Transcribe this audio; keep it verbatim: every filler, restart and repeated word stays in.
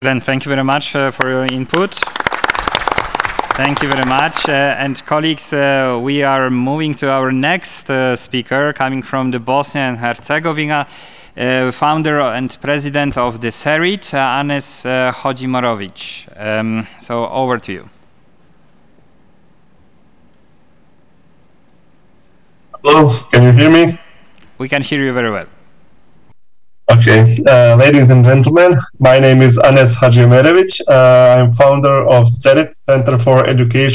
Then thank you very much uh, for your input. Thank you very much. Uh, and colleagues, uh, we are moving to our next uh, speaker coming from the Bosnia and Herzegovina, uh, founder and president of the SERIT, uh, Anes uh, Hodzimorovic. Um, so over to you. Hello, can you hear me? We can hear you very well. Okay, uh, ladies and gentlemen, my name is Anes Hadjimerevic. Uh, I'm founder of CERIT, Center for Education